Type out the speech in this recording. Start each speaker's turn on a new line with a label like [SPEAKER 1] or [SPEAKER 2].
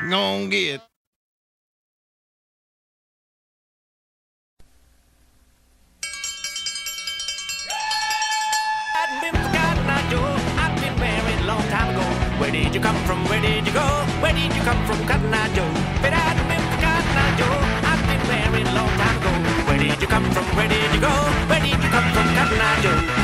[SPEAKER 1] Gonna get.
[SPEAKER 2] Hadn't been forgotten, now, Joe. I've been married a long time ago. Where did you come from? Where did you go? Where did you come from, Cotton Eye Joe? But I hadn't been forgotten, now, Joe. I've been married a long time ago. Where did you come from? Where did you go? Where did you come from, Cotton Eye Joe?